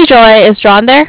Joy. Is Ron there?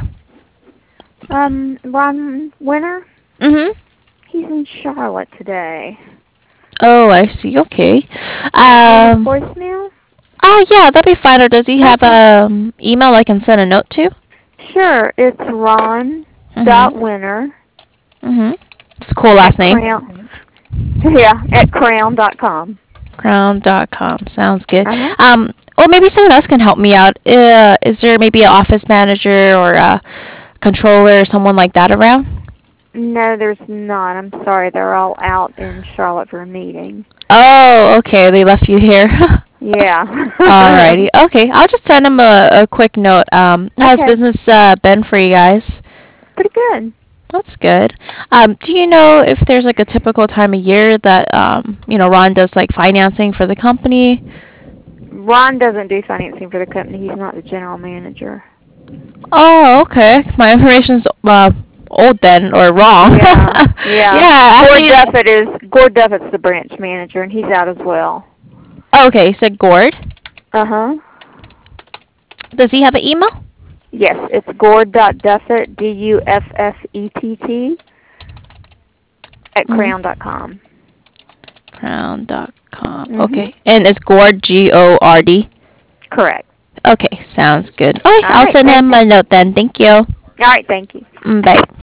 Ron Winter? Mm-hmm. He's in Charlotte today. Oh, I see. Okay. Do you want his Um. voicemail? Oh, yeah, that'd be fine. Or does he have Okay. email I can send a note to? Sure, it's Ron Mm-hmm. dot Winter Mm-hmm. It's a cool at last name. Crown. Yeah, at crown.com. Crown.com. Sounds good. Uh huh. Or maybe someone else can help me out. Is there maybe an office manager or a controller or someone like that around? No, there's not. I'm sorry. They're all out in Charlotte for a meeting. Oh, okay. They left you here. Yeah. Alrighty. Okay. I'll just send him a quick note. How's Okay. business been for you guys? Pretty good. That's good. Do you know if there's like a typical time of year that Ron does like financing for the company? Ron doesn't do financing for the company. He's not the general manager. Oh, okay. My information's old then or wrong. Yeah. Yeah. Yeah, actually. Gord Duffett's the branch manager, and he's out as well. Okay, you said Gord. Uh huh. Does he have an email? Yes, it's Gord.Duffett, Duffett, at crown.com. Crown.com. Mhm. Okay. And it's Gord, Gord? Correct. Okay, sounds good. Okay, All I'll right. send Thank him you. a note then. Thank you. All right. Thank you. Bye.